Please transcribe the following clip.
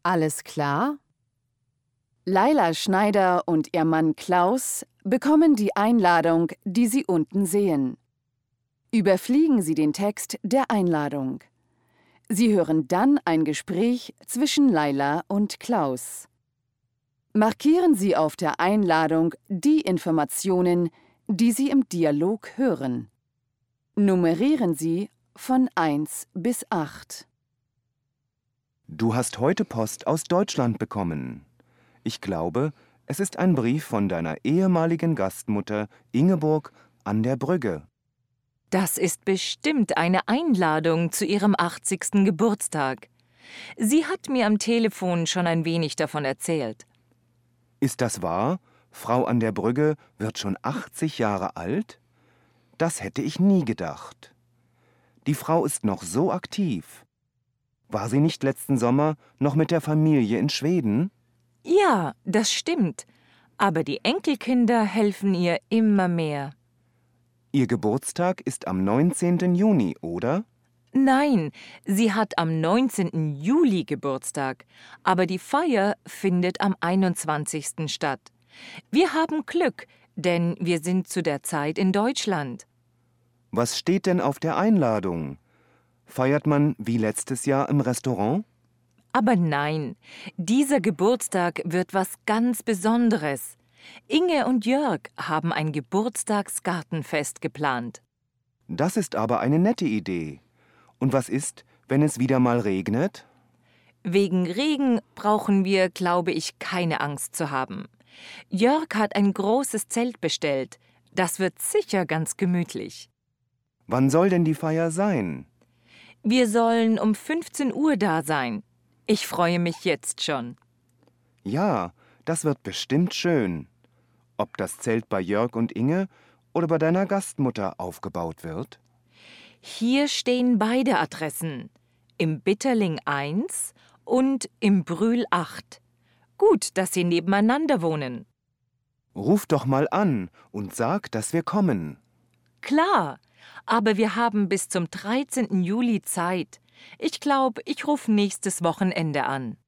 Alles klar? Laila Schneider und ihr Mann Klaus bekommen die Einladung, die Sie unten sehen. Überfliegen Sie den Text der Einladung. Sie hören dann ein Gespräch zwischen Laila und Klaus. Markieren Sie auf der Einladung die Informationen, die Sie im Dialog hören. Nummerieren Sie von 1 bis 8. Du hast heute Post aus Deutschland bekommen. Ich glaube, es ist ein Brief von deiner ehemaligen Gastmutter Ingeborg an der Brügge. Das ist bestimmt eine Einladung zu ihrem 80. Geburtstag. Sie hat mir am Telefon schon ein wenig davon erzählt. Ist das wahr? Frau an der Brügge wird schon 80 Jahre alt? Das hätte ich nie gedacht. Die Frau ist noch so aktiv. War sie nicht letzten Sommer noch mit der Familie in Schweden? Ja, das stimmt. Aber die Enkelkinder helfen ihr immer mehr. Ihr Geburtstag ist am 19. Juni, oder? Nein, sie hat am 19. Juli Geburtstag, aber die Feier findet am 21. statt. Wir haben Glück, denn wir sind zu der Zeit in Deutschland. Was steht denn auf der Einladung? Feiert man wie letztes Jahr im Restaurant? Aber nein, dieser Geburtstag wird was ganz Besonderes. Inge und Jörg haben ein Geburtstagsgartenfest geplant. Das ist aber eine nette Idee. Und was ist, wenn es wieder mal regnet? Wegen Regen brauchen wir, glaube ich, keine Angst zu haben. Jörg hat ein großes Zelt bestellt. Das wird sicher ganz gemütlich. Wann soll denn die Feier sein? Wir sollen um 15 Uhr da sein. Ich freue mich jetzt schon. Ja, das wird bestimmt schön. Ob das Zelt bei Jörg und Inge oder bei deiner Gastmutter aufgebaut wird? Hier stehen beide Adressen. Im Bitterling 1 und im Brühl 8. Gut, dass sie nebeneinander wohnen. Ruf doch mal an und sag, dass wir kommen. Klar, aber wir haben bis zum 13. Juli Zeit. Ich glaube, ich rufe nächstes Wochenende an.